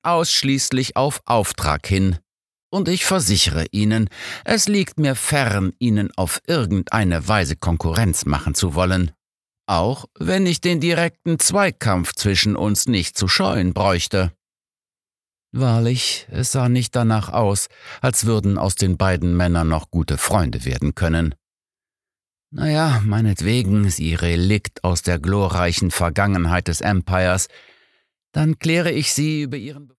ausschließlich auf Auftrag hin. Und ich versichere Ihnen, es liegt mir fern, Ihnen auf irgendeine Weise Konkurrenz machen zu wollen. Auch wenn ich den direkten Zweikampf zwischen uns nicht zu scheuen bräuchte.« Wahrlich, es sah nicht danach aus, als würden aus den beiden Männern noch gute Freunde werden können. »Naja, meinetwegen, Sie Relikt aus der glorreichen Vergangenheit des Empires, dann kläre ich Sie über Ihren